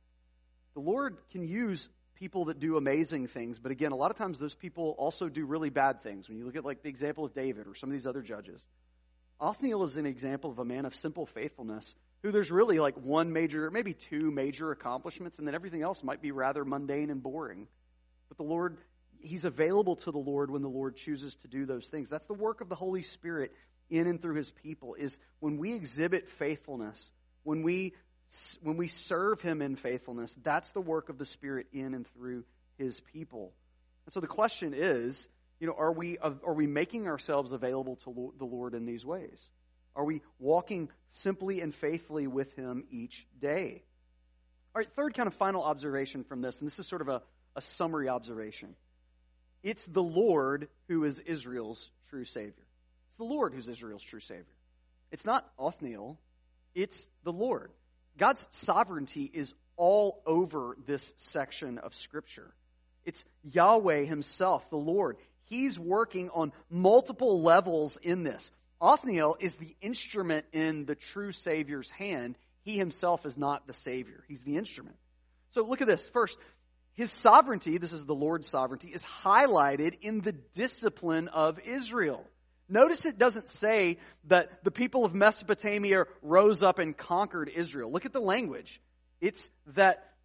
The Lord can use people that do amazing things, but again, a lot of times those people also do really bad things. When you look at like the example of David or some of these other judges, Othniel is an example of a man of simple faithfulness who there's really like one major, maybe two major accomplishments, and then everything else might be rather mundane and boring. But the Lord, he's available to the Lord when the Lord chooses to do those things. That's the work of the Holy Spirit in and through his people, is when we exhibit faithfulness, when we when we serve him in faithfulness, that's the work of the Spirit in and through his people. And so the question is, you know, are we are we making ourselves available to the Lord in these ways? Are we walking simply and faithfully with him each day? All right, third kind of final observation from this, and this is sort of a, a summary observation. It's the Lord who is Israel's true Savior. It's the Lord who's Israel's true Savior. It's not Othniel. It's the Lord. God's sovereignty is all over this section of Scripture. It's Yahweh himself, the Lord. He's working on multiple levels in this. Othniel is the instrument in the true Savior's hand. He himself is not the Savior. He's the instrument. So look at this. First, his sovereignty, this is the Lord's sovereignty, is highlighted in the discipline of Israel. Notice it doesn't say that the people of Mesopotamia rose up and conquered Israel. Look at the language. It's that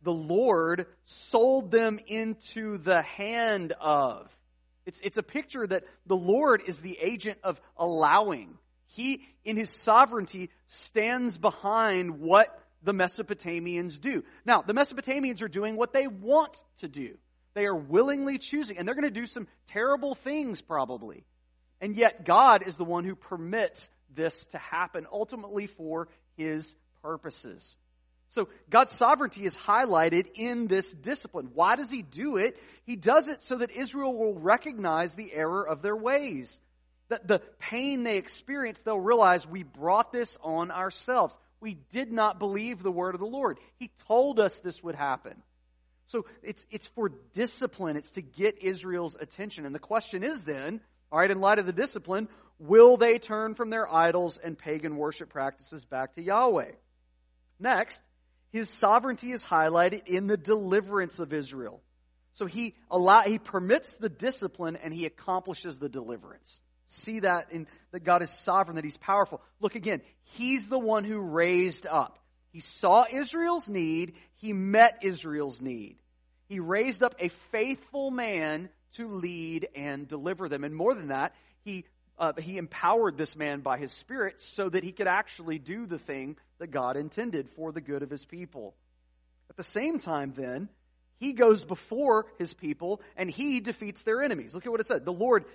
the Lord sold them into the hand of. It's, it's a picture that the Lord is the agent of allowing. He, in his sovereignty, stands behind what the Mesopotamians do. Now, the Mesopotamians are doing what they want to do. They are willingly choosing, and they're going to do some terrible things probably. And yet God is the one who permits this to happen, ultimately for his purposes. So God's sovereignty is highlighted in this discipline. Why does he do it? He does it so that Israel will recognize the error of their ways. That the pain they experience, they'll realize we brought this on ourselves. We did not believe the word of the Lord. He told us this would happen. So it's it's for discipline. It's to get Israel's attention. And the question is then, all right, in light of the discipline, will they turn from their idols and pagan worship practices back to Yahweh? Next, his sovereignty is highlighted in the deliverance of Israel. So he allow, he permits the discipline and he accomplishes the deliverance. See that in that God is sovereign, that he's powerful. Look again, he's the one who raised up. He saw Israel's need, he met Israel's need. He raised up a faithful man to lead and deliver them. And more than that, he uh, he empowered this man by his Spirit so that he could actually do the thing that God intended for the good of his people. At the same time then, he goes before his people and he defeats their enemies. Look at what it said. The Lord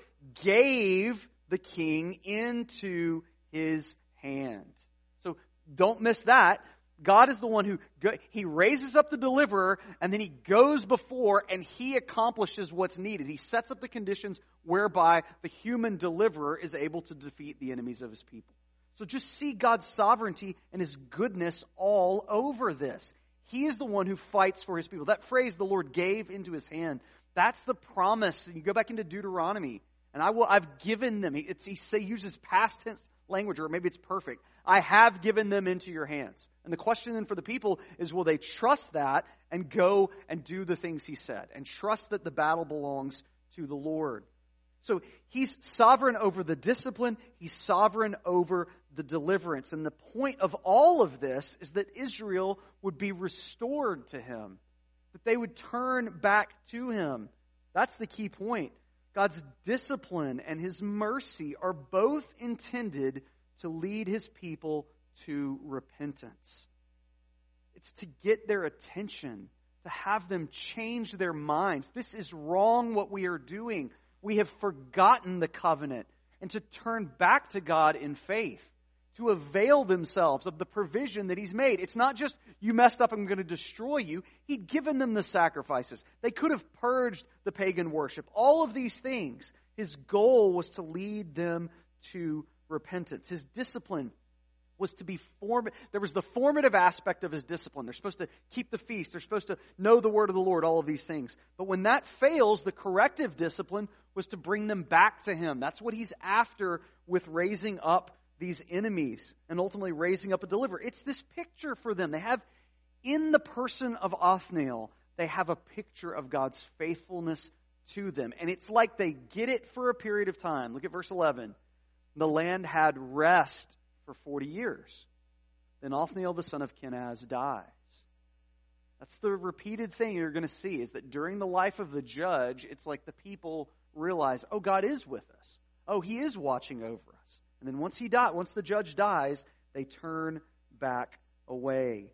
gave the king into his hand. So don't miss that. God is the one who, go, he raises up the deliverer and then he goes before and he accomplishes what's needed. He sets up the conditions whereby the human deliverer is able to defeat the enemies of his people. So just see God's sovereignty and his goodness all over this. He is the one who fights for his people. That phrase, the Lord gave into his hand, that's the promise. And you go back into Deuteronomy, and I will, I've given them. It's, he say, uses past tense language, or maybe it's perfect. I have given them into your hands. And the question then for the people is, will they trust that and go and do the things he said? And trust that the battle belongs to the Lord. So he's sovereign over the discipline. He's sovereign over the deliverance. And the point of all of this is that Israel would be restored to him. That they would turn back to him. That's the key point. God's discipline and his mercy are both intended to lead his people to repentance. It's to get their attention, to have them change their minds. This is wrong what we are doing. We have forgotten the covenant, and to turn back to God in faith, to avail themselves of the provision that he's made. It's not just, you messed up, I'm going to destroy you. He'd given them the sacrifices. They could have purged the pagan worship. All of these things, his goal was to lead them to repentance. His discipline was to be form. There was the formative aspect of his discipline. They're supposed to keep the feast. They're supposed to know the word of the Lord, all of these things. But when that fails, the corrective discipline was to bring them back to him. That's what he's after with raising up these enemies and ultimately raising up a deliverer. It's this picture for them. They have, in the person of Othniel, they have a picture of God's faithfulness to them. And it's like they get it for a period of time. Look at verse eleven. The land had rest for forty years. Then Othniel, the son of Kenaz, dies. That's the repeated thing you're going to see, is that during the life of the judge, it's like the people realize, oh, God is with us. Oh, he is watching over us. And then once he die, once the judge dies, they turn back away.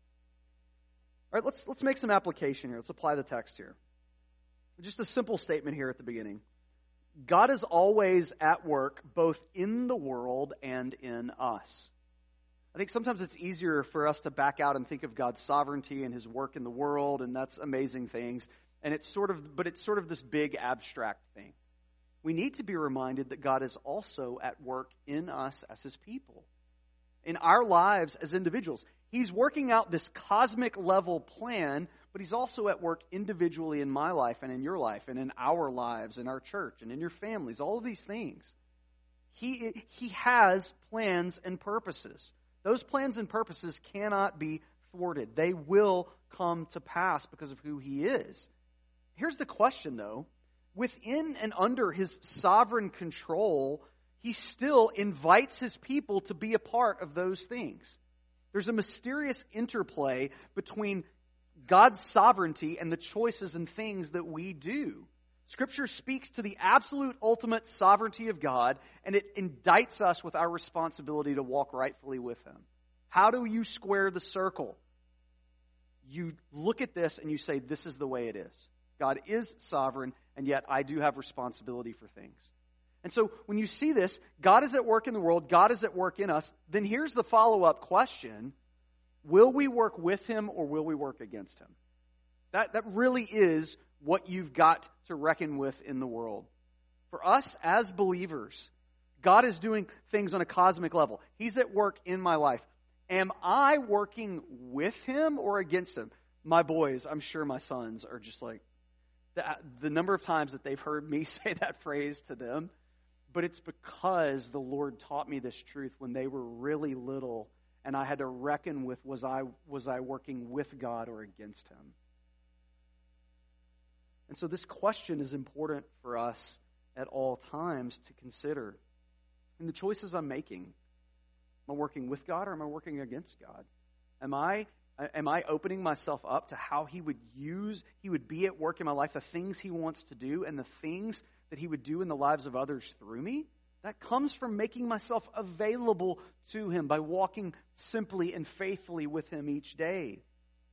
All right, let's let's make some application here. Let's apply the text here. Just a simple statement here at the beginning. God is always at work, both in the world and in us. I think sometimes it's easier for us to back out and think of God's sovereignty and his work in the world, and that's amazing things. And it's sort of, but it's sort of this big abstract thing. We need to be reminded that God is also at work in us as his people, in our lives as individuals. He's working out this cosmic level plan, but he's also at work individually in my life and in your life and in our lives, in our church and in your families, all of these things. He, he has plans and purposes. Those plans and purposes cannot be thwarted. They will come to pass because of who he is. Here's the question, though. Within and under his sovereign control, he still invites his people to be a part of those things. There's a mysterious interplay between God's sovereignty and the choices and things that we do. Scripture speaks to the absolute ultimate sovereignty of God, and it indicts us with our responsibility to walk rightfully with Him. How do you square the circle? You look at this and you say, this is the way it is. God is sovereign, and yet I do have responsibility for things. And so when you see this, God is at work in the world, God is at work in us, then here's the follow-up question. Will we work with Him or will we work against Him? That, that really is what you've got to reckon with in the world. For us as believers, God is doing things on a cosmic level. He's at work in my life. Am I working with Him or against Him? My boys, I'm sure my sons are just like, the, the number of times that they've heard me say that phrase to them, but it's because the Lord taught me this truth when they were really little, and I had to reckon with, was I, was I working with God or against Him? And so this question is important for us at all times to consider. In the choices I'm making, am I working with God or am I working against God? Am I am I opening myself up to how He would use, He would be at work in my life, the things He wants to do and the things that He would do in the lives of others through me? That comes from making myself available to Him by walking simply and faithfully with Him each day.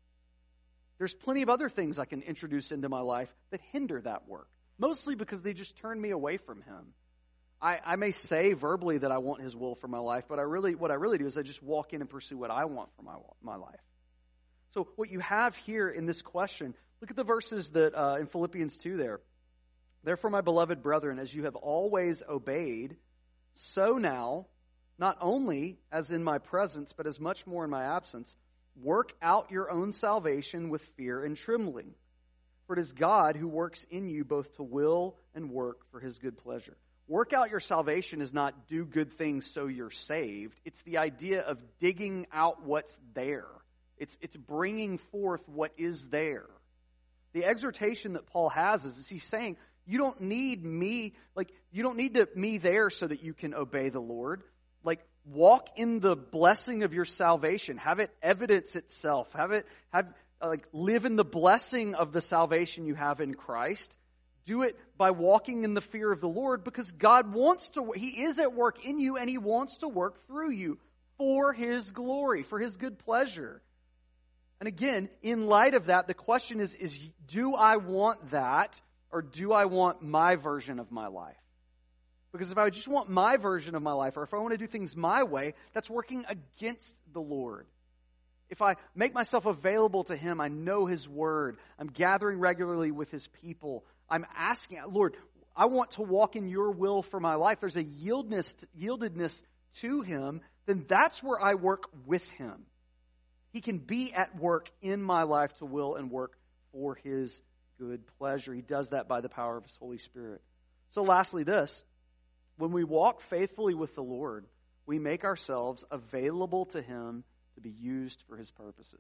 There's plenty of other things I can introduce into my life that hinder that work, mostly because they just turn me away from Him. I, I may say verbally that I want His will for my life, but I really, what I really do is I just walk in and pursue what I want for my, my life. So what you have here in this question, look at the verses that uh, in Philippians two there. Therefore, my beloved brethren, as you have always obeyed, so now, not only as in my presence, but as much more in my absence, work out your own salvation with fear and trembling. For it is God who works in you both to will and work for His good pleasure. Work out your salvation is not do good things so you're saved. It's the idea of digging out what's there. It's, it's bringing forth what is there. The exhortation that Paul has is, is he's saying, you don't need me, like, you don't need to, me there so that you can obey the Lord. Like, walk in the blessing of your salvation. Have it evidence itself. Have it, have, like, live in the blessing of the salvation you have in Christ. Do it by walking in the fear of the Lord, because God wants to, He is at work in you and He wants to work through you for His glory, for His good pleasure. And again, in light of that, the question is, is do I want that, or do I want my version of my life? Because if I just want my version of my life, or if I want to do things my way, that's working against the Lord. If I make myself available to Him, I know His Word, I'm gathering regularly with His people, I'm asking, Lord, I want to walk in your will for my life. There's a yieldness, yieldedness to Him, then that's where I work with Him. He can be at work in my life to will and work for His good pleasure. He does that by the power of His Holy Spirit. So lastly, this. When we walk faithfully with the Lord, we make ourselves available to Him to be used for His purposes.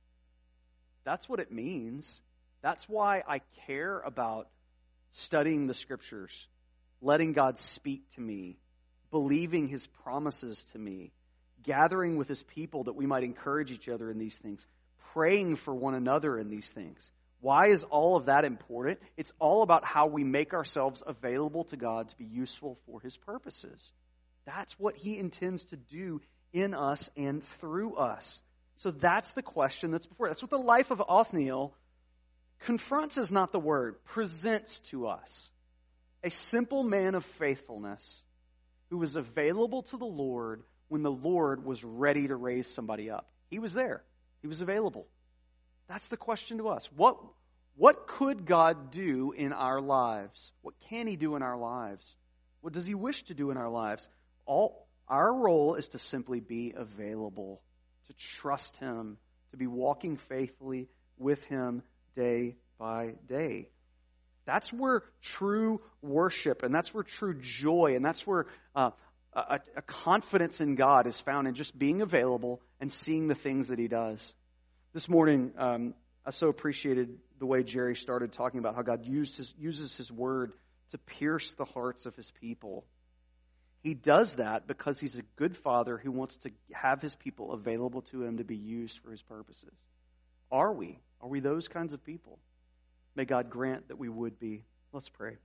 That's what it means. That's why I care about studying the Scriptures, letting God speak to me, believing His promises to me, gathering with His people that we might encourage each other in these things, praying for one another in these things. Why is all of that important? It's all about how we make ourselves available to God to be useful for His purposes. That's what He intends to do in us and through us. So that's the question that's before. That's what the life of Othniel confronts is not the word, presents to us. A simple man of faithfulness who was available to the Lord when the Lord was ready to raise somebody up. He was there. He was available. That's the question to us. What, what could God do in our lives? What can He do in our lives? What does He wish to do in our lives? All our role is to simply be available, to trust Him, to be walking faithfully with Him day by day. That's where true worship, and that's where true joy, and that's where uh, a, a confidence in God is found in just being available and seeing the things that He does. This morning, um, I so appreciated the way Jerry started talking about how God used his, uses His Word to pierce the hearts of His people. He does that because He's a good Father who wants to have His people available to Him to be used for His purposes. Are we? Are we those kinds of people? May God grant that we would be. Let's pray.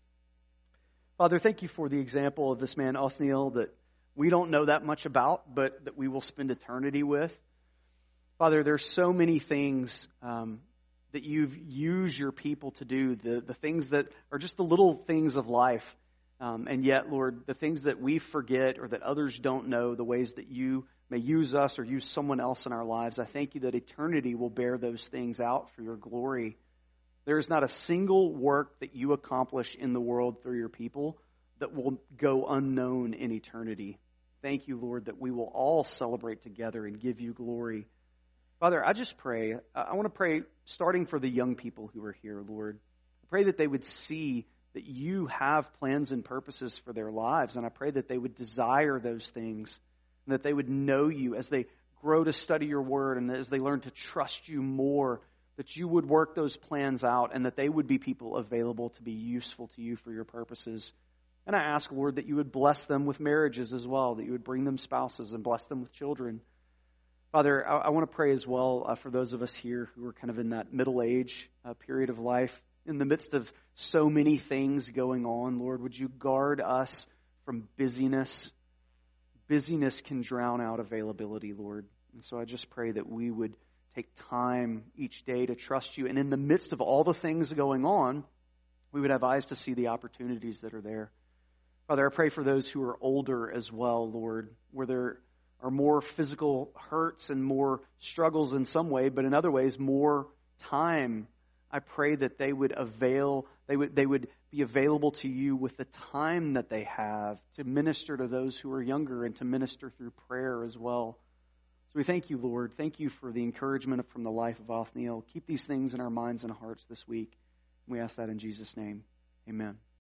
Father, thank you for the example of this man, Othniel, that we don't know that much about, but that we will spend eternity with. Father, there's so many things um, that you've used your people to do, the, the things that are just the little things of life. Um, and yet, Lord, the things that we forget or that others don't know, the ways that you may use us or use someone else in our lives, I thank you that eternity will bear those things out for your glory. There is not a single work that you accomplish in the world through your people that will go unknown in eternity. Thank you, Lord, that we will all celebrate together and give you glory. Father, I just pray, I want to pray starting for the young people who are here, Lord. I pray that they would see that you have plans and purposes for their lives, and I pray that they would desire those things, and that they would know you as they grow to study your word, and as they learn to trust you more, that you would work those plans out, and that they would be people available to be useful to you for your purposes. And I ask, Lord, that you would bless them with marriages as well, that you would bring them spouses and bless them with children. Father, I, I want to pray as well uh, for those of us here who are kind of in that middle age uh, period of life, in the midst of so many things going on. Lord, would you guard us from busyness? Busyness can drown out availability, Lord. And so I just pray that we would take time each day to trust you. And in the midst of all the things going on, we would have eyes to see the opportunities that are there. Father, I pray for those who are older as well, Lord, where there are more physical hurts and more struggles in some way, but in other ways, more time. I pray that they would avail, they would they would be available to you with the time that they have to minister to those who are younger and to minister through prayer as well. So we thank you, Lord. Thank you for the encouragement from the life of Othniel. Keep these things in our minds and hearts this week. We ask that in Jesus' name. Amen.